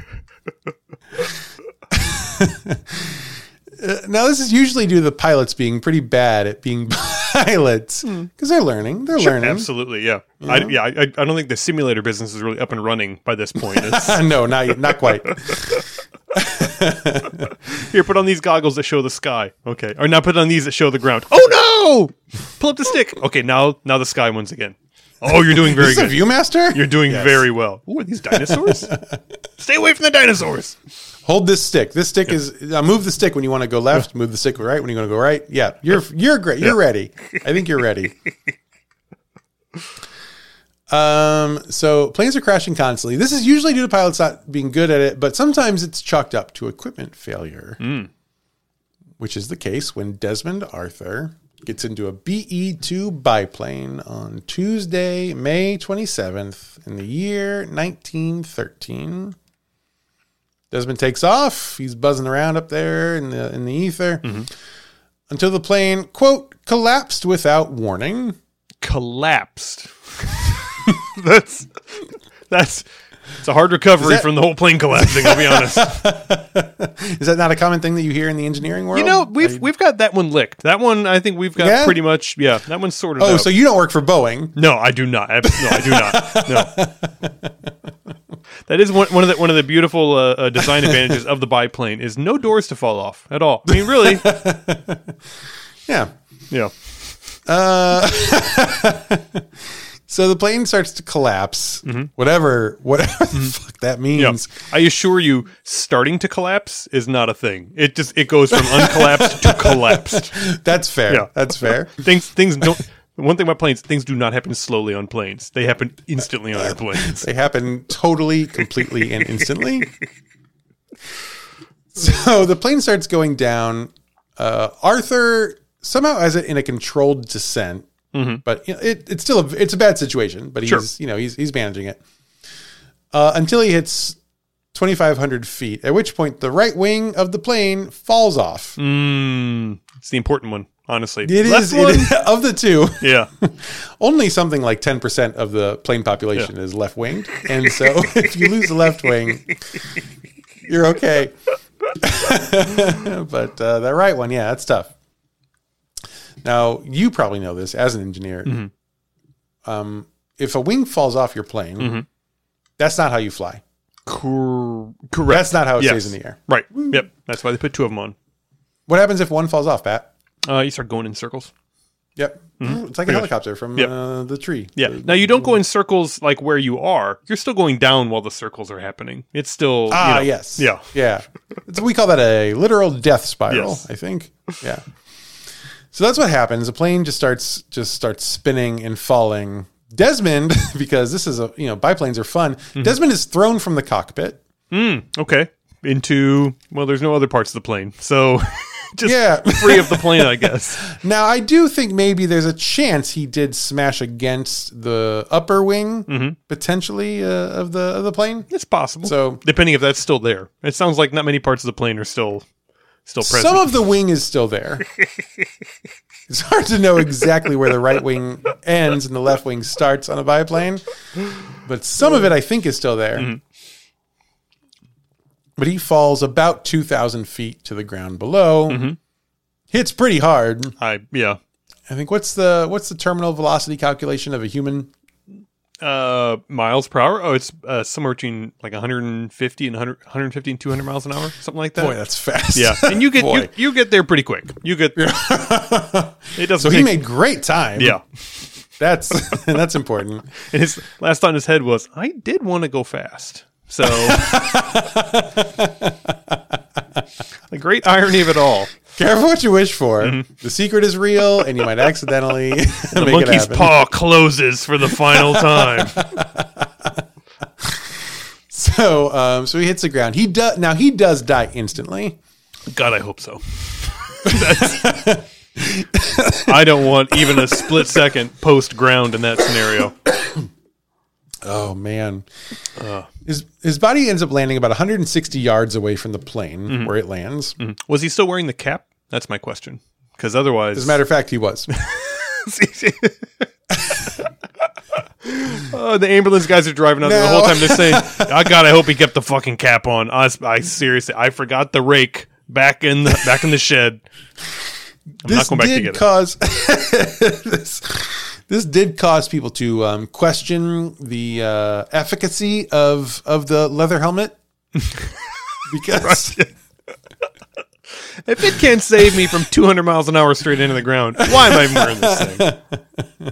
Now, this is usually due to the pilots being pretty bad at being pilots because they're learning. They're learning. Absolutely, yeah. I don't think the simulator business is really up and running by this point. No, not quite. Here, put on these goggles that show the sky. Okay, or now put on these that show the ground. Oh no! Pull up the stick. Okay, now the sky ones again. Oh, you're doing very good. Is this a Viewmaster? You're doing very well. Ooh, are these dinosaurs? Stay away from the dinosaurs. Hold this stick. This stick is move the stick when you want to go left. Move the stick right when you want to go right. Yeah, you're great. You're ready. I think you're ready. So planes are crashing constantly. This is usually due to pilots not being good at it, but sometimes it's chalked up to equipment failure, which is the case when Desmond Arthur gets into a BE-2 biplane on Tuesday, May 27th in the year 1913. Desmond takes off. He's buzzing around up there in the ether until the plane, quote, collapsed without warning. Collapsed. That's it's a hard recovery from the whole plane collapsing, I'll be honest. Is that not a common thing that you hear in the engineering world? You know, we've got that one licked. That one I think we've got pretty much, that one's sorted out. Oh, so you don't work for Boeing? No, I do not. No, I do not. No. That is one of the beautiful design advantages of the biplane is no doors to fall off at all. I mean, really. Yeah. Yeah. So the plane starts to collapse, whatever the fuck that means. Yeah. I assure you, starting to collapse is not a thing. It goes from uncollapsed to collapsed. That's fair. Yeah. That's fair. Things don't. One thing about planes, things do not happen slowly on planes. They happen instantly on airplanes. They happen totally, completely, and instantly. So the plane starts going down. Arthur somehow has it in a controlled descent. But it's still it's a bad situation, but he's he's managing it until he hits 2,500 feet, at which point the right wing of the plane falls off. It's the important one, honestly. It is of the two. Yeah, only something like 10% of the plane population is left winged, and so if you lose the left wing, you're okay. But that right one, that's tough. Now, you probably know this as an engineer. If a wing falls off your plane, That's not how you fly. Correct. That's not how it stays in the air. Right. Yep. That's why they put 2 of them on. What happens if one falls off, Pat? You start going in circles. Yep. It's like a helicopter from the tree. Yeah. Now, you don't go in circles like where you are. You're still going down while the circles are happening. It's still... yes. Yeah. Yeah. We call that a literal death spiral, I think. Yeah. So that's what happens. The plane just starts spinning and falling. Desmond, because this is biplanes are fun. Desmond is thrown from the cockpit. Okay. Into, there's no other parts of the plane. So... Just free of the plane, I guess. Now, I do think maybe there's a chance he did smash against the upper wing, potentially, of the plane. It's possible. So, depending if that's still there. It sounds like not many parts of the plane are still present. Some of the wing is still there. It's hard to know exactly where the right wing ends and the left wing starts on a biplane. But some of it, I think, is still there. But he falls about 2,000 feet to the ground below. Hits pretty hard. I think what's the terminal velocity calculation of a human? Miles per hour. Oh, it's somewhere between like 150 and 200 miles an hour, something like that. Boy, that's fast. Yeah, and you get you get there pretty quick. You get it doesn't. So he made great time. Yeah, that's important. And his last thought in his head was, "I did want to go fast." So, the great irony of it all. Careful what you wish for. The secret is real, and you might accidentally make the monkey's paw closes for the final time. So he hits the ground. He does die instantly. God, I hope so. I don't want even a split second post ground in that scenario. Oh man. His body ends up landing about 160 yards away from the plane where it lands. Was he still wearing the cap? That's my question. Because otherwise... As a matter of fact, he was. The ambulance guys are driving out there the whole time. They're saying, "Oh God, I hope he kept the fucking cap on." I seriously, I forgot the rake back in the shed. I'm not going back to get it. This did cause people to question the efficacy of the leather helmet. Because if it can't save me from 200 miles an hour straight into the ground, why am I wearing this thing?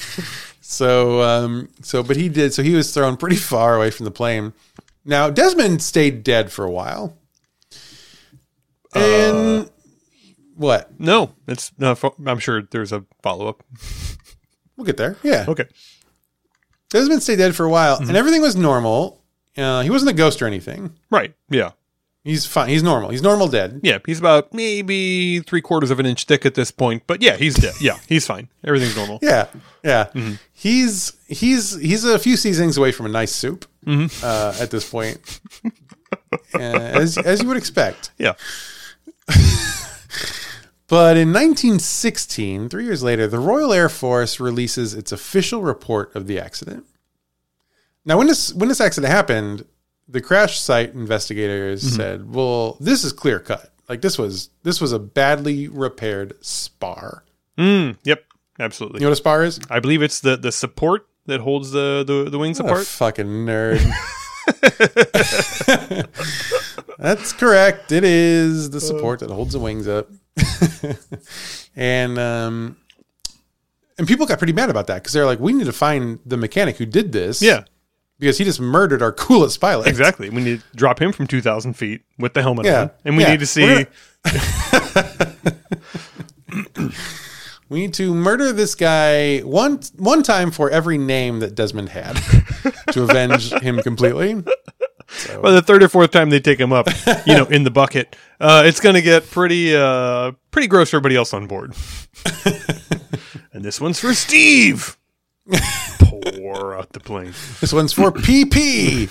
But he did. So he was thrown pretty far away from the plane. Now, Desmond stayed dead for a while. And what? No, I'm sure there's a follow-up. We'll get there. Yeah. Okay. Desmond stayed dead for a while, and everything was normal. He wasn't a ghost or anything. Right. Yeah. He's fine. He's normal. He's normal dead. Yeah. He's about maybe 3/4 of an inch thick at this point, but yeah, he's dead. Yeah. He's fine. Everything's normal. Yeah. Yeah. He's a few seasonings away from a nice soup at this point, as you would expect. Yeah. But in 1916, 3 years later, the Royal Air Force releases its official report of the accident. Now, when this accident happened, the crash site investigators said, "Well, this is clear cut. Like this was a badly repaired spar." Yep, absolutely. You know what a spar is? I believe it's the support that holds the wings apart. A fucking nerd. That's correct. It is the support that holds the wings up. And people got pretty mad about that because they're like, we need to find the mechanic who did this. Yeah. Because he just murdered our coolest pilot. Exactly. We need to drop him from 2,000 feet with the helmet on. And we need to see... We need to murder this guy one time for every name that Desmond had to avenge him completely. So. Well, the third or fourth time they take him up, in the bucket, it's going to get pretty gross for everybody else on board. And this one's for Steve. Pour out the plane. This one's for PP.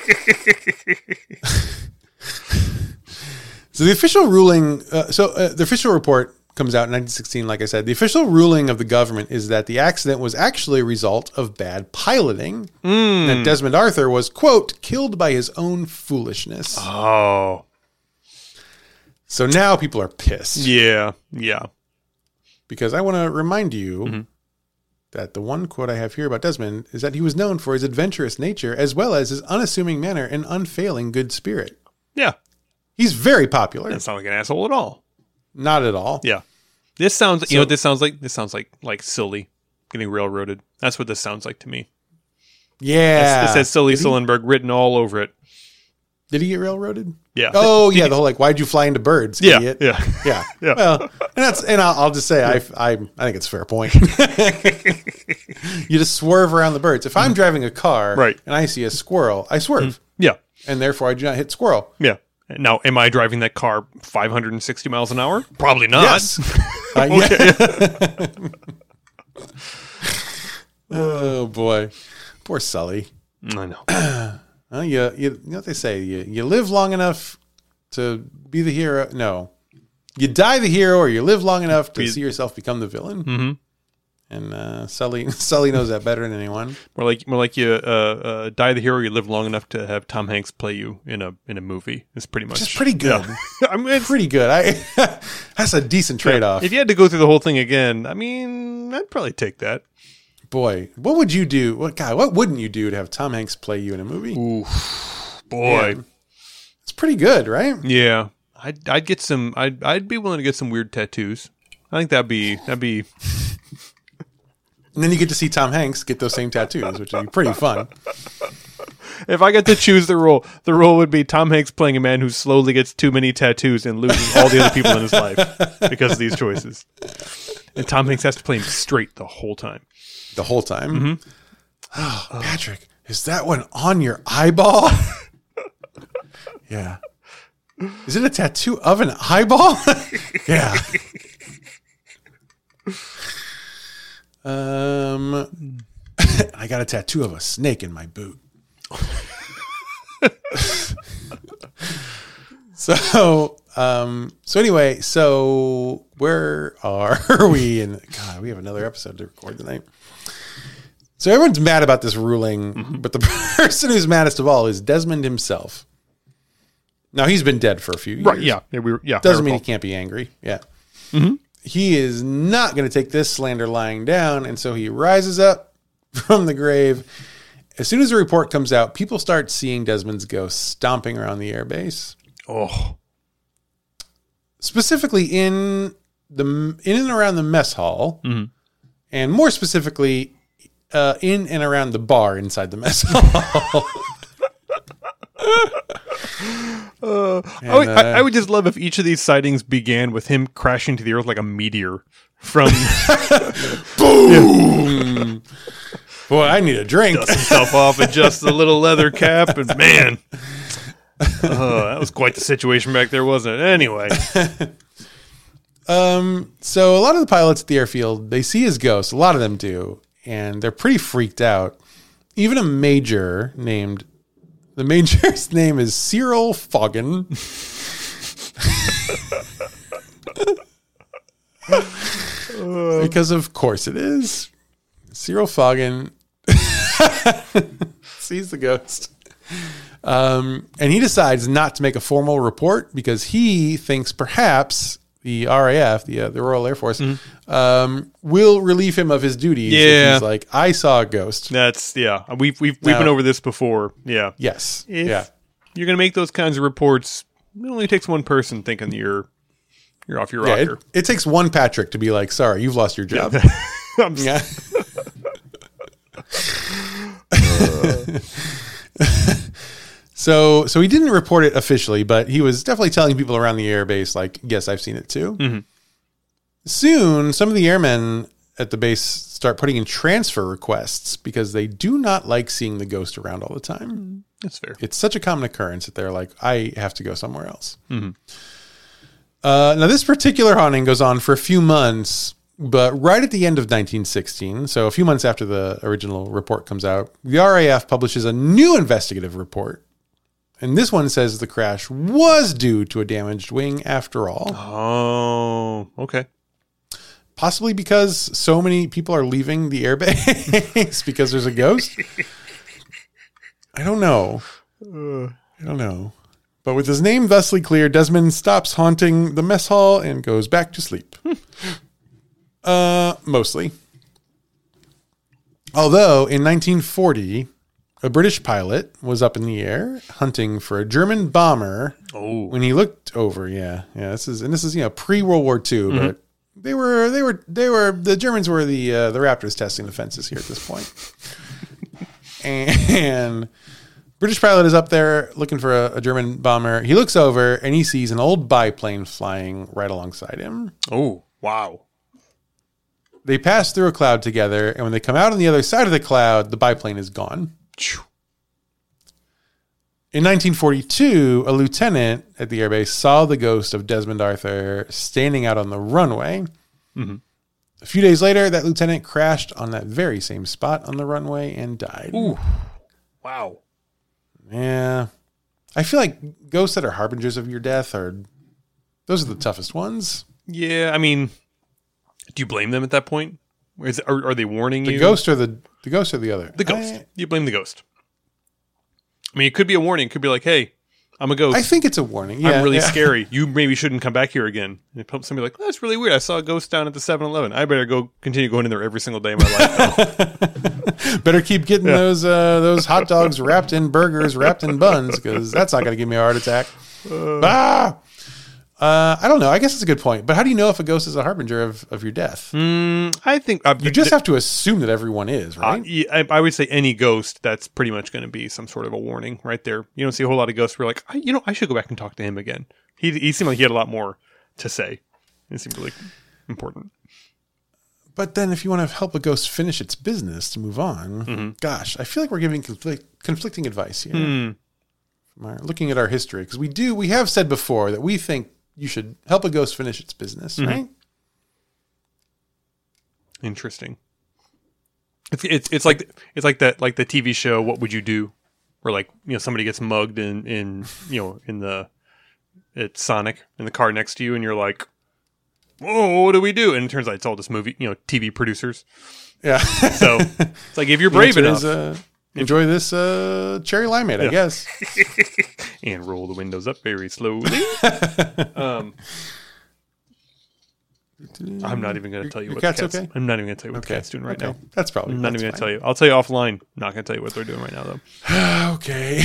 So the official ruling, the official report comes out in 1916, like I said. The official ruling of the government is that the accident was actually a result of bad piloting. That Desmond Arthur was, quote, killed by his own foolishness. Oh. So now people are pissed. Yeah, yeah. Because I want to remind you that the one quote I have here about Desmond is that he was known for his adventurous nature as well as his unassuming manner and unfailing good spirit. Yeah. He's very popular. Doesn't sound like an asshole at all. Not at all. Yeah. This sounds, you know what this sounds like? This sounds like Sully getting railroaded. That's what this sounds like to me. Yeah. It says Sully Sullenberg written all over it. Did he get railroaded? Yeah. Oh, yeah. The whole why'd you fly into birds? Yeah. Idiot? Yeah. Yeah. Yeah. Well, and I'll just say I think it's a fair point. You just swerve around the birds. If I'm driving a car Right. and I see a squirrel, I swerve. Yeah. And therefore I do not hit squirrel. Yeah. Now, am I driving that car 560 miles an hour? Probably not. Yes. Yeah. Oh boy, poor Sully. I know. Well, you know what they say? You live long enough to be the hero. No, you die the hero, or you live long enough to see yourself become the villain. Mm-hmm. And Sully knows that better than anyone. More like you die the hero. You live long enough to have Tom Hanks play you in a movie. It's pretty much just pretty good. Yeah. I mean, it's pretty good. That's a decent trade-off. If you had to go through the whole thing again, I mean, I'd probably take that. Boy, what would you do? What wouldn't you do to have Tom Hanks play you in a movie? Ooh, boy, it's pretty good, right? Yeah, I'd get some. I'd be willing to get some weird tattoos. I think that'd be. And then you get to see Tom Hanks get those same tattoos, which would be pretty fun. If I get to choose the role would be Tom Hanks playing a man who slowly gets too many tattoos and loses all the other people in his life because of these choices. And Tom Hanks has to play him straight the whole time. The whole time? Mm-hmm. Oh, Patrick, is that one on your eyeball? Yeah. Is it a tattoo of an eyeball? Yeah. I got a tattoo of a snake in my boot. So anyway, where are we? And God, we have another episode to record tonight. So everyone's mad about this ruling, but the person who's maddest of all is Desmond himself. Now he's been dead for a few years. Right? Yeah. Doesn't mean he can't be angry. Yeah. Mm-hmm. He is not going to take this slander lying down, and so he rises up from the grave. As soon as the report comes out, people start seeing Desmond's ghost stomping around the airbase. Oh. Specifically in and around the mess hall, and more specifically, in and around the bar inside the mess hall. I would just love if each of these sightings began with him crashing to the earth like a meteor from boom. Boy, I need a drink. Dust himself off, adjusts the little leather cap, and man, that was quite the situation back there, wasn't it? Anyway. So a lot of the pilots at the airfield, they see his ghost. A lot of them do. And they're pretty freaked out. Even a major named, the major's name is Cyril Foggin. Because of course it is. Cyril Foggin sees the ghost. And he decides not to make a formal report because he thinks perhaps the RAF, the Royal Air Force, will relieve him of his duties. Yeah. If he's like, I saw a ghost. That's, yeah. We've been over this before. Yeah. Yes. If yeah. you're going to make those kinds of reports, it only takes one person thinking you're off your rocker. It takes one Patrick to be like, sorry, you've lost your job. Yeah. So he didn't report it officially, but he was definitely telling people around the airbase, like, yes, I've seen it too. Mm-hmm. Soon, some of the airmen at the base start putting in transfer requests because they do not like seeing the ghost around all the time. That's fair. It's such a common occurrence that they're like, I have to go somewhere else. Mm-hmm. Now, this particular haunting goes on for a few months, but right at the end of 1916, so a few months after the original report comes out, the RAF publishes a new investigative report. And this one says the crash was due to a damaged wing after all. Oh, okay. Possibly because so many people are leaving the airbase because there's a ghost. I don't know. But with his name thusly clear, Desmond stops haunting the mess hall and goes back to sleep. Mostly. Although in 1940, a British pilot was up in the air hunting for a German bomber. Oh, When he looked over, this is pre-World War II, but the Germans were the Raptors testing the fences here at this point. And British pilot is up there looking for a German bomber. He looks over and he sees an old biplane flying right alongside him. Oh, wow. They pass through a cloud together, and when they come out on the other side of the cloud, the biplane is gone. In 1942, a lieutenant at the airbase saw the ghost of Desmond Arthur standing out on the runway. Mm-hmm. A few days later, that lieutenant crashed on that very same spot on the runway and died. Ooh. Wow. Yeah. I feel like ghosts that are harbingers of your death those are the toughest ones. Yeah, I mean, do you blame them at that point? Are they warning you? The ghost or the ghost or the other? The ghost. You blame the ghost. I mean, it could be a warning. It could be like, hey, I'm a ghost. I think it's a warning. Yeah, I'm really scary. You maybe shouldn't come back here again. And somebody like, oh, that's really weird. I saw a ghost down at the 7-Eleven. I better continue going in there every single day of my life. Better keep getting those hot dogs wrapped in burgers, wrapped in buns, because that's not going to give me a heart attack. I don't know. I guess it's a good point. But how do you know if a ghost is a harbinger of your death? I think you just have to assume that everyone is, right? I would say any ghost, that's pretty much going to be some sort of a warning right there. You don't see a whole lot of ghosts where you're like, I should go back and talk to him again. He seemed like he had a lot more to say. It seemed really important. But then if you want to help a ghost finish its business to move on, gosh, I feel like we're giving conflicting advice here. Looking at our history, because we have said before that we think you should help a ghost finish its business, right? Interesting. It's like that, like the TV show What Would You Do, where somebody gets mugged it's Sonic in the car next to you, and you're like, oh, what do we do? And it turns out it's all this movie, TV producers. Yeah. So it's like, if you're brave enough, enjoy this cherry limeade, I guess. And roll the windows up very slowly. I'm not even going to tell you what the cat's okay? I'm not even going to tell you what the cat's doing right now. That's probably. I'm not even going to tell you. I'll tell you offline. I'm not going to tell you what they're doing right now, though. Okay.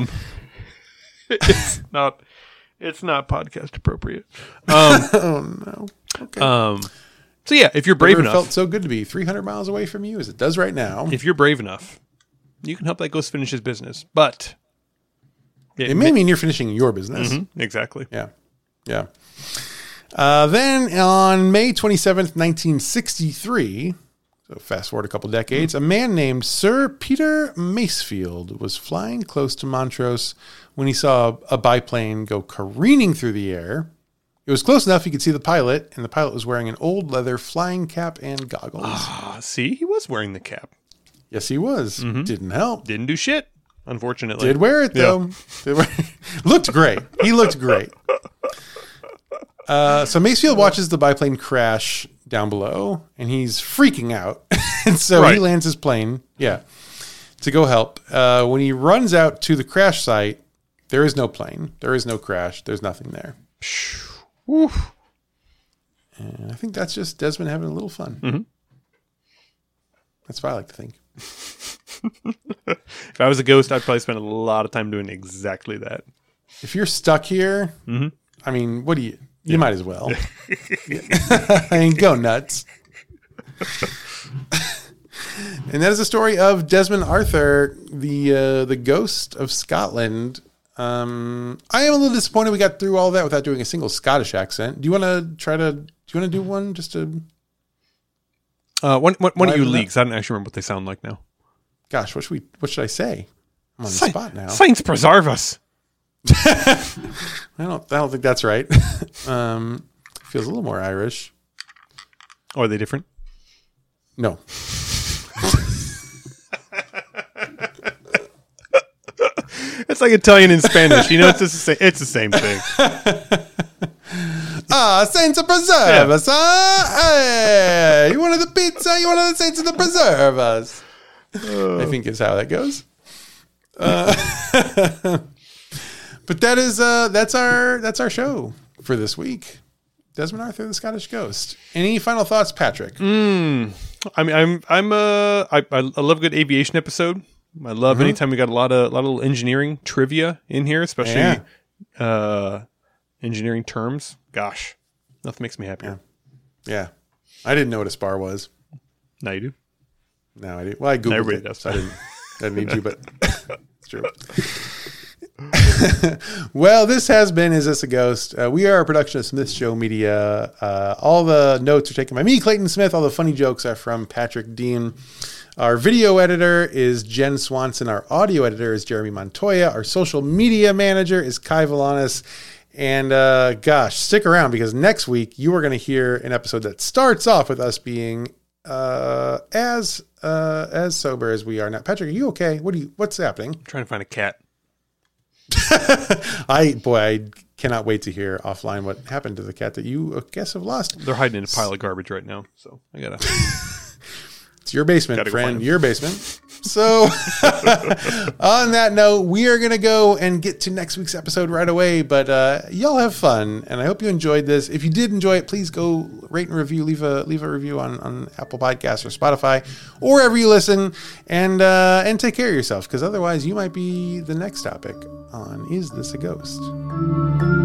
It's not podcast appropriate. Oh no. Okay. So yeah, if you're brave enough, it felt so good to be 300 miles away from you as it does right now. If you're brave enough, you can help that ghost finish his business, but it may mean you're finishing your business. Exactly. Yeah. Yeah. Then on May 27th, 1963, so fast forward a couple decades, a man named Sir Peter Masefield was flying close to Montrose when he saw a biplane go careening through the air. It was close enough he could see the pilot, and the pilot was wearing an old leather flying cap and goggles. See, he was wearing the cap. Yes, he was. Didn't help. Didn't do shit, unfortunately. Did wear it, though. Yeah. Looked great. He looked great. So Masefield watches the biplane crash down below, and he's freaking out. And so he lands his plane, to go help. When he runs out to the crash site, there is no plane. There is no crash. There's nothing there. Oof. And I think that's just Desmond having a little fun. That's what I like to think. If I was a ghost, I'd probably spend a lot of time doing exactly that. If you're stuck here, I mean, what do you... You might as well. I mean, go nuts. And that is the story of Desmond Arthur, the ghost of Scotland. I am a little disappointed we got through all that without doing a single Scottish accent. Do you want to do one just to... One of you leaks. I don't actually remember what they sound like now. Gosh, what should I say? I'm on the spot now. Saints preserve us. I don't think that's right. Feels a little more Irish. Oh, are they different? No. It's like Italian and Spanish. It's the same thing. Saints of preservers, huh? Hey, you wanted the pizza? You wanted the saints of the preservers? I think is how that goes. But that's our show for this week. Desmond Arthur, the Scottish Ghost. Any final thoughts, Patrick? I mean, I love a good aviation episode. I love anytime we got a lot of little engineering trivia in here, especially engineering terms. Gosh, nothing makes me happier. Yeah. I didn't know what a spar was. Now you do. Now I do. Well, I googled everybody it. Does. So I didn't need to, but it's true. Well, this has been Is This a Ghost? We are a production of Smith Show Media. All the notes are taken by me, Clayton Smith. All the funny jokes are from Patrick Dean. Our video editor is Jen Swanson. Our audio editor is Jeremy Montoya. Our social media manager is Kai Valanis. And gosh, stick around because next week you are going to hear an episode that starts off with us being as sober as we are now. Patrick, are you okay? What's happening? I'm trying to find a cat. I cannot wait to hear offline what happened to the cat that you, I guess, have lost. They're hiding in a pile of garbage right now, so I gotta. It's your basement, friend. Your basement. So, on that note, we are going to go and get to next week's episode right away. But y'all have fun, and I hope you enjoyed this. If you did enjoy it, please go rate and review. Leave a review on Apple Podcasts or Spotify or wherever you listen, and take care of yourself because otherwise you might be the next topic on Is This a Ghost?